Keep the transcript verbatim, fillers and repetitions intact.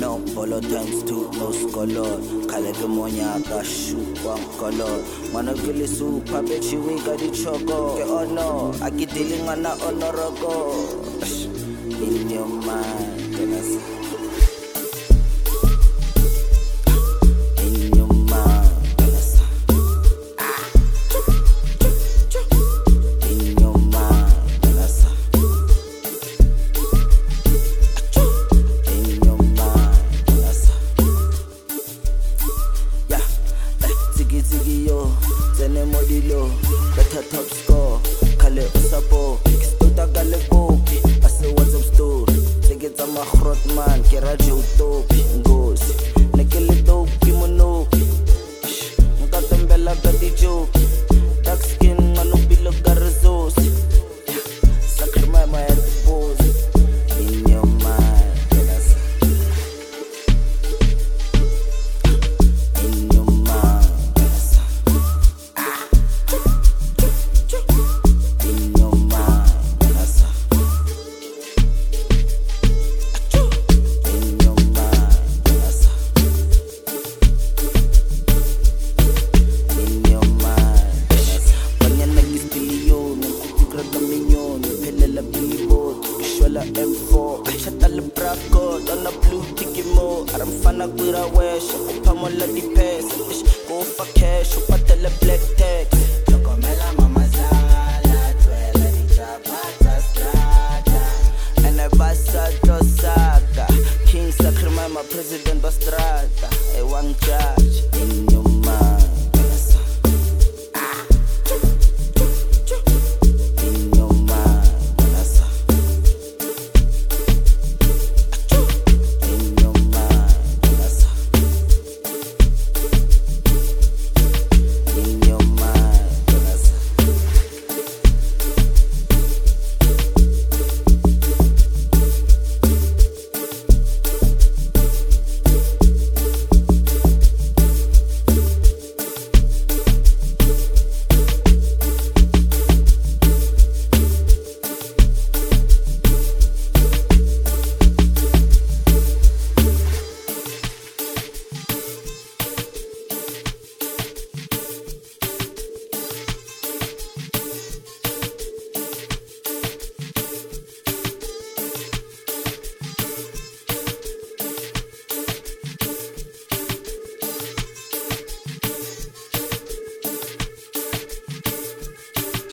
no bolo times two no scholar khale ke monyaka shoot one color mana ke le super betchi we got the choco ke ono akidili ngana onorogo in your mind can I see better top score, kale usapo, stuta kale kopi, ase what's up story, take it to my grot man, kera jotopi, ngosi, nekele dope kimonoki, nkatembela kati joke, dark skin ngano bilo garazosi, sakri my my at the pose, in your mind. M four, shut the braco, on a blue ticket mo. I'm fana kura wesh, pamola di